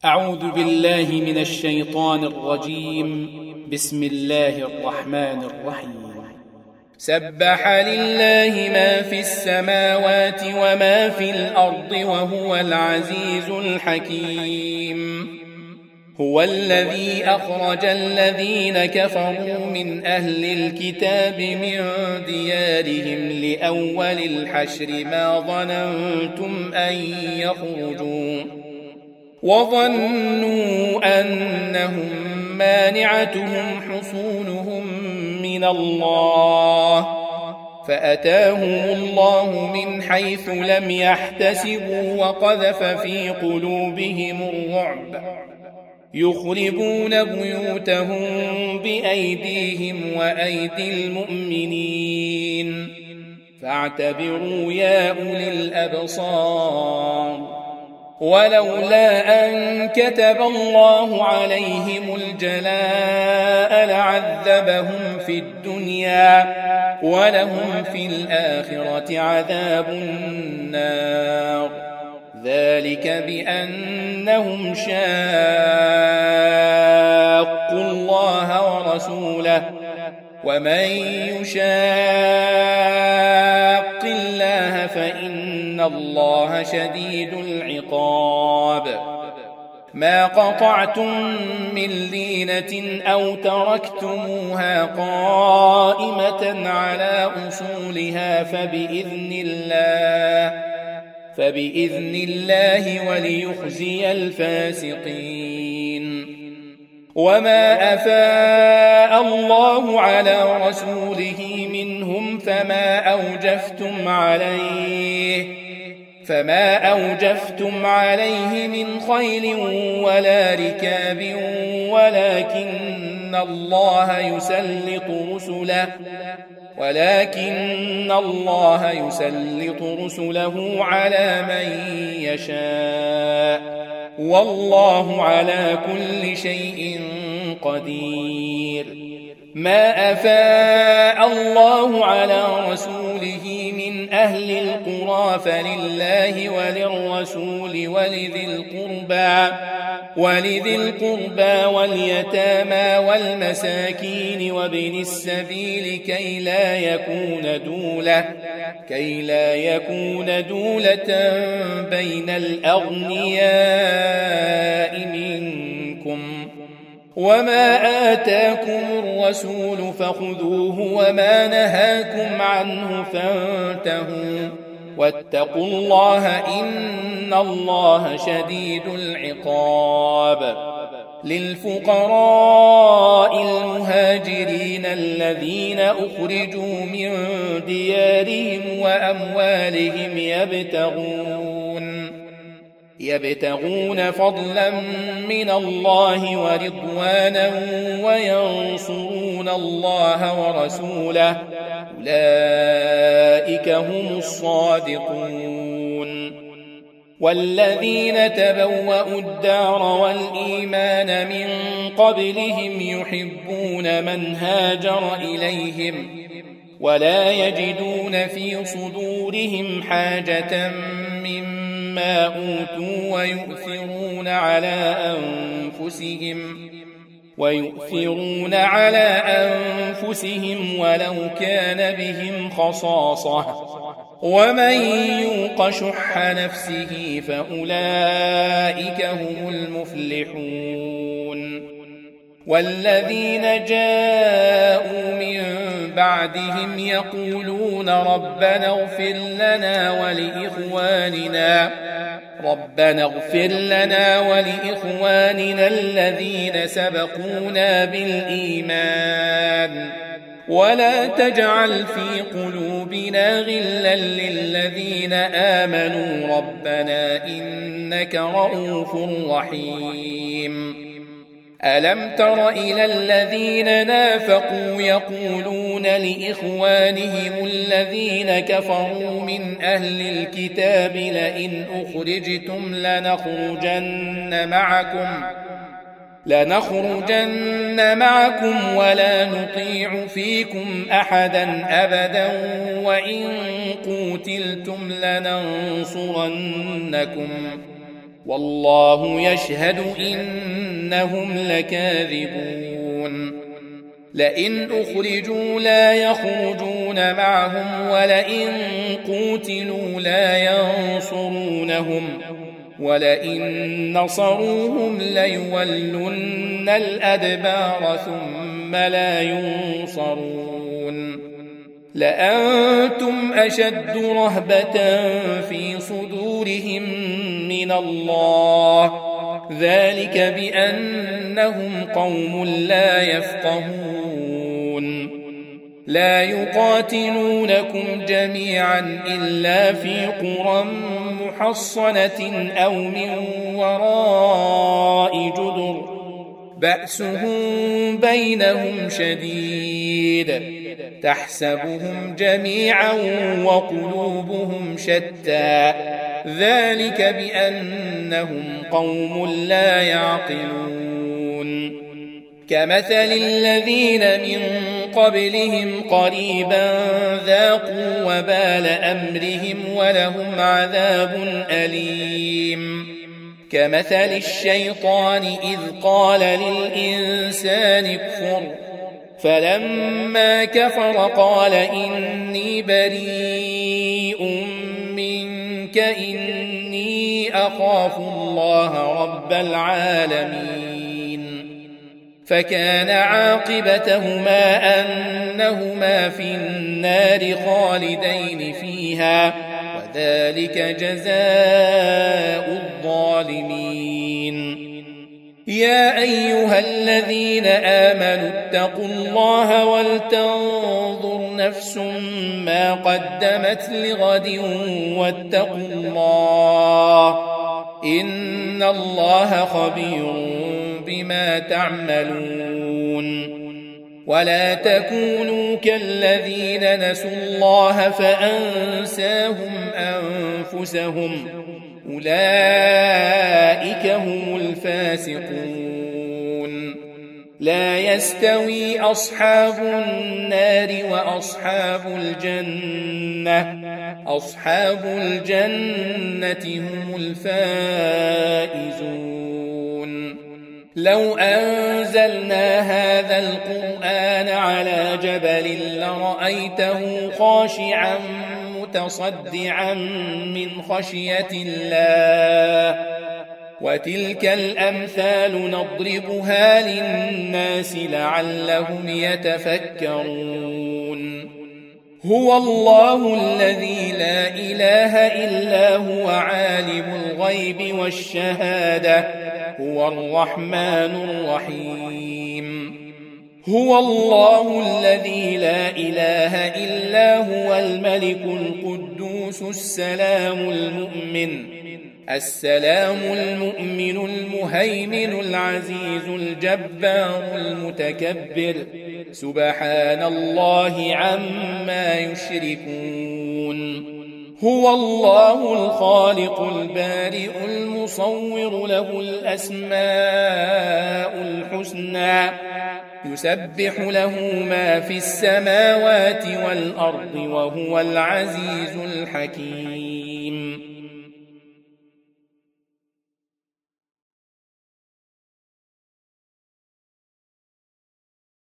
أعوذ بالله من الشيطان الرجيم. بسم الله الرحمن الرحيم. سبح لله ما في السماوات وما في الأرض وهو العزيز الحكيم. هو الذي أخرج الذين كفروا من أهل الكتاب من ديارهم لأول الحشر ما ظننتم أن يخرجوا وظنوا أنهم مانعتهم حصونهم من الله فأتاهم الله من حيث لم يحتسبوا وقذف في قلوبهم الرعب يخربون بيوتهم بأيديهم وأيدي المؤمنين فاعتبروا يا أولي الأبصار. ولولا أن كتب الله عليهم الجلاء لعذبهم في الدنيا ولهم في الآخرة عذاب النار ذلك بأنهم شاقوا الله ورسوله ومن يشاق الله فإن الله شديد العقاب. ما قطعتم من لينة أو تركتموها قائمة على أصولها فبإذن الله وليخزي الفاسقين. وما أفاء الله على رسوله منهم فما أوجفتم عليه من خيل ولا ركاب ولكن الله يسلط رسله على من يشاء والله على كل شيء قدير. ما أفاء الله على رسوله من أهل القرى فلله وللرسول ولذي القربى واليتامى والمساكين وابن السبيل كي لا يكون دولة بين الأغنياء منكم. وما آتاكم الرسول فخذوه وما نهاكم عنه فانتهوا واتقوا الله إن الله شديد العقاب. للفقراء المهاجرين الذين أخرجوا من ديارهم وأموالهم يبتغون فضلا من الله ورضوانا وينصرون الله ورسوله أولئك هم الصادقون. والذين تبوأوا الدار والإيمان من قبلهم يحبون من هاجر إليهم ولا يجدون في صدورهم حاجة مما أوتوا ويؤثرون على أنفسهم ولو كان بهم خصاصة ومن يوق شح نفسه فأولئك هم المفلحون. والذين جاءوا من بعدهم يقولون ربنا اغفر لنا ولإخواننا الذين سبقونا بالإيمان ولا تجعل في قلوبنا غلا للذين آمنوا ربنا إنك رؤوف رحيم. ألم تر إلى الذين نافقوا يقولون لإخوانهم الذين كفروا من أهل الكتاب لئن أخرجتم لنخرجن معكم ولا نطيع فيكم أحدا أبدا وإن قوتلتم لننصرنكم والله يشهد إنهم لكاذبون لئن أخرجوا لا يخرجون معهم ولئن قوتلوا لا ينصرونهم ولئن نصروهم ليولن الأدبار ثم لا ينصرون لأنتم أشد رهبة في صدورهم من الله ذلك بأنهم قوم لا يفقهون لا يقاتلونكم جميعا إلا في قرى محصنة أو من وراء جدر بأسهم بينهم شديد تحسبهم جميعا وقلوبهم شتى ذلك بأنهم قوم لا يعقلون كمثل الذين من قبلهم قريبا ذاقوا وبال أمرهم ولهم عذاب أليم كمثل الشيطان إذ قال للإنسان اكفر فلما كفر قال إني بريء منك إني أخاف الله رب العالمين فكان عاقبتهما أنهما في النار خالدين فيها وذلك جزاء الظالمين يا أيها الذين آمنوا اتقوا الله ولتنظر نفس ما قدمت لغد واتقوا الله إن الله خبير بما تعملون ولا تكونوا كالذين نسوا الله فأنساهم أنفسهم أولئك هم الفاسقون لا يستوي أصحاب النار وأصحاب الجنة هم الفائزون لو أنزلنا هذا القرآن على جبل لرأيته خاشعا متصدعا من خشية الله وتلك الأمثال نضربها للناس لعلهم يتفكرون هو الله الذي لا إله إلا هو عالم الغيب والشهادة هو الرحمن الرحيم هو الله الذي لا إله إلا هو الملك القدوس السلام المؤمن المهيمن العزيز الجبار المتكبر سبحان الله عما يشركون هو الله الخالق البارئ المصور له الأسماء الحسنى يسبح له ما في السماوات والأرض وهو العزيز الحكيم